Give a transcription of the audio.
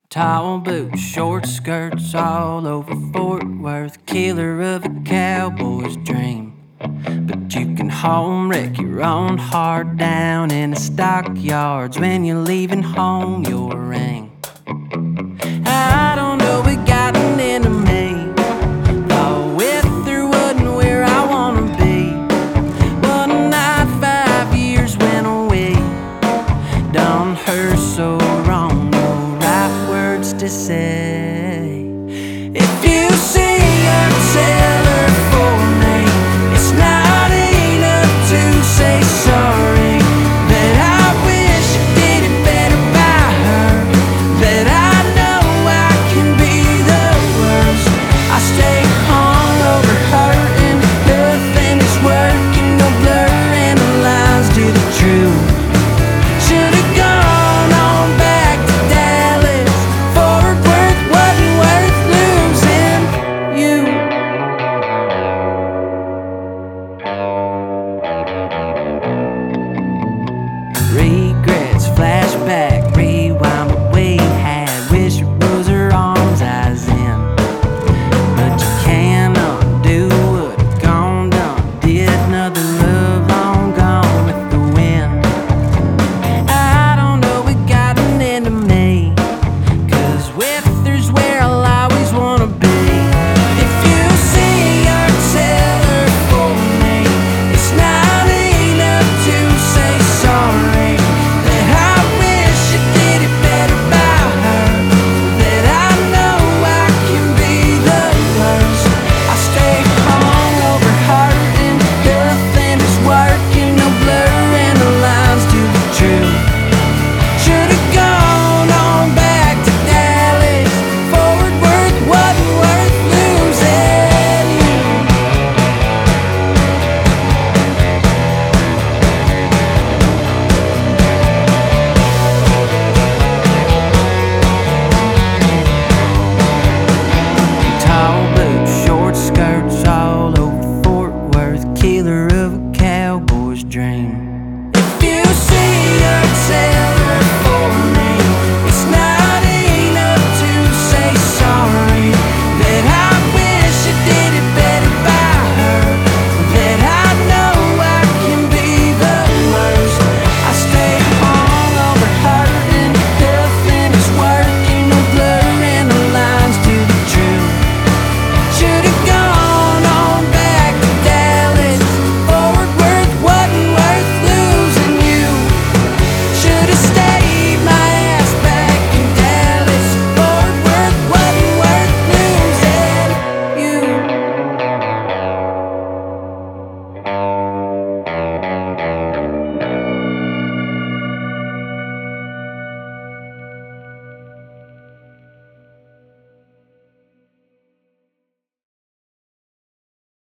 Tall boots, short skirts all over Fort Worth. Killer of a cowboy's dream. But you can home wreck your own heart down in the stockyards when you're leaving home your ring. I don't know what gotten into me. Thought with through wasn't where I wanna be. One night, 5 years went away. Done her so wrong, no right words to say. If you say